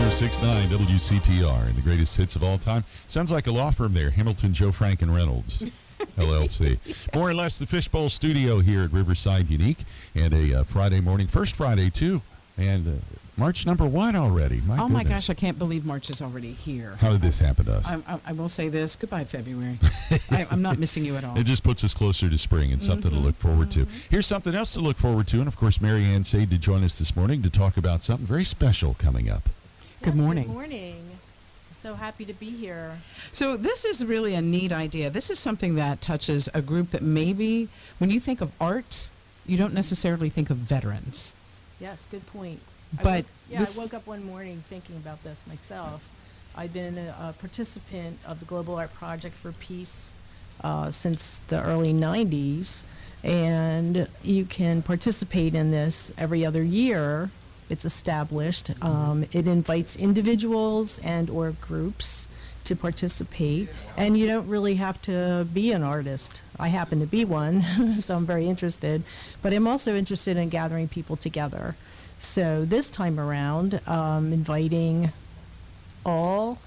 106.9 WCTR and the greatest hits of all time. Sounds like a law firm there, Hamilton, Joe Frank and Reynolds, LLC. More or less the Fishbowl Studio here at Riverside Unique, and a Friday morning, first Friday too, and March number 1 already. Oh my gosh, I can't believe March is already here. How did this happen to us? I will say this. Goodbye, February. I'm not missing you at all. It just puts us closer to spring and something to look forward to. Here's something else to look forward to, and of course, Mary Ann Sade to join us this morning to talk about something very special coming up. Good morning. Good morning. So happy to be here. So this is really a neat idea. This is something that touches a group that maybe, when you think of art, you don't necessarily think of veterans. Yes, good point. But I woke up one morning thinking about this myself. I've been a participant of the Global Art Project for Peace since the early 90s, and you can participate in this every other year. It's established. It invites individuals and or groups to participate, and you don't really have to be an artist. I happen to be one, so I'm very interested, but I'm also interested in gathering people together. So this time around, inviting all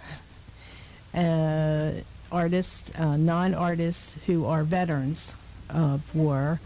artists, non-artists who are veterans of war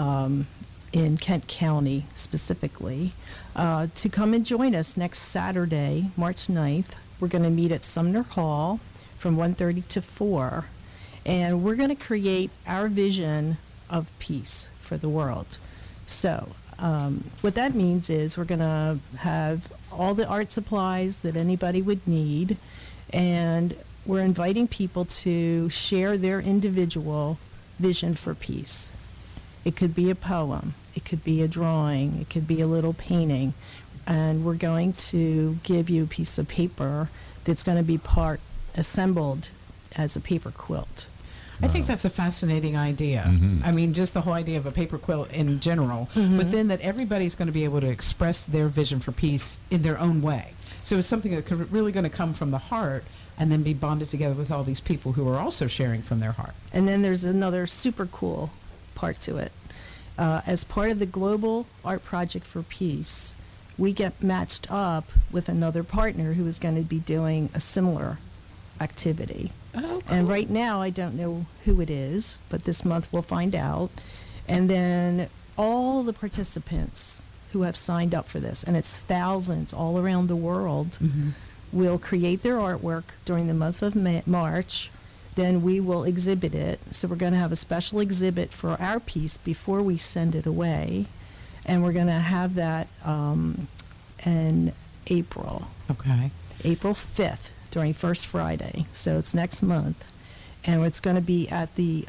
in Kent County specifically, to come and join us next Saturday, March 9th. We're going to meet at Sumner Hall from 1:30 to 4, and we're going to create our vision of peace for the world. So what that means is we're going to have all the art supplies that anybody would need, and we're inviting people to share their individual vision for peace. It could be a poem, it could be a drawing, it could be a little painting, and we're going to give you a piece of paper that's going to be assembled as a paper quilt. I think that's a fascinating idea. I mean, just the whole idea of a paper quilt in general, but then that everybody's going to be able to express their vision for peace in their own way. So it's something that could really going to come from the heart and then be bonded together with all these people who are also sharing from their heart. And then there's another super cool part to it. As part of the Global Art Project for Peace, we get matched up with another partner who is going to be doing a similar activity. Oh, cool. And right now, I don't know who it is, but this month we'll find out. And then all the participants who have signed up for this, and it's thousands all around the world, will create their artwork during the month of March. Then we will exhibit it. So we're going to have a special exhibit for our piece before we send it away. And we're going to have that in April. Okay. April 5th. During First Friday, so it's next month, and it's going to be at the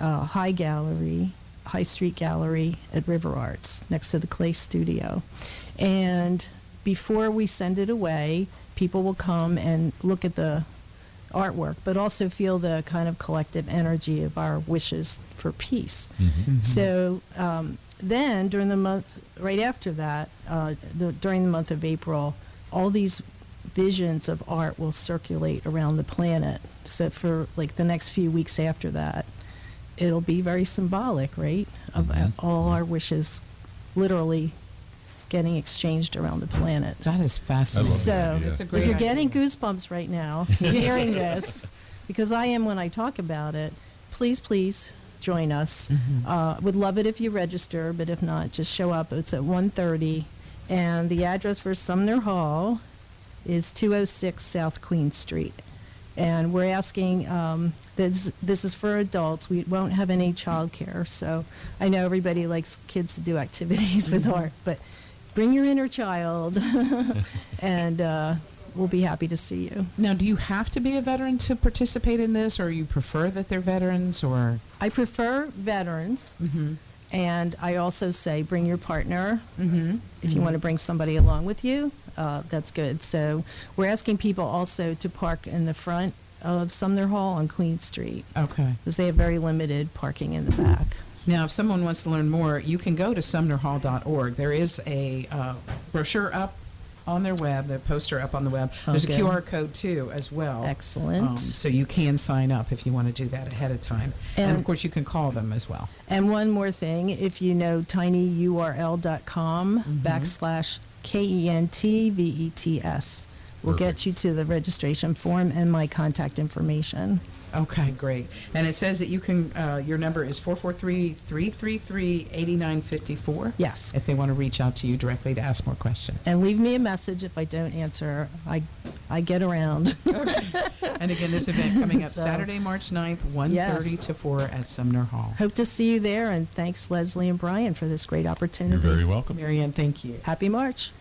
High Street Gallery at River Arts, next to the Clay Studio. And before we send it away, people will come and look at the artwork, but also feel the kind of collective energy of our wishes for peace. So then, during the month, right after that, during the month of April, all these visions of art will circulate around the planet. So for like the next few weeks after that, it'll be very symbolic, right? Of all our wishes literally getting exchanged around the planet. That is fascinating. So That's a great if you're idea. getting goosebumps right now, hearing this, because I am when I talk about it, please join us. Would love it if you register, but if not, just show up. It's at 1:30, and the address for Sumner Hall is 206 South Queen Street. And we're asking, this is for adults. We won't have any childcare. So I know everybody likes kids to do activities with art, but bring your inner child, and we'll be happy to see you. Now, do you have to be a veteran to participate in this, or you prefer that they're veterans, or? I prefer veterans. And I also say bring your partner. If you want to bring somebody along with you, that's good. So we're asking people also to park in the front of Sumner Hall on Queen Street. Okay. Because they have very limited parking in the back. Now, if someone wants to learn more, you can go to sumnerhall.org. There is a brochure up on their web, the poster up on the web. There's Okay. a QR code, too, as well. Excellent. So you can sign up if you want to do that ahead of time. And of course, you can call them as well. And one more thing, if you know tinyurl.com /KENTVETS will Perfect. get you to the registration form and my contact information. Okay, great. And it says that you can, your number is 443-333-8954. Yes. If they want to reach out to you directly to ask more questions. And leave me a message if I don't answer. I get around. And again, this event coming up So- Saturday, March 9th, 1:30 Yes. to 4 at Sumner Hall. Hope to see you there, and thanks Leslie and Brian for this great opportunity. You're very welcome. Marianne, thank you. Happy March.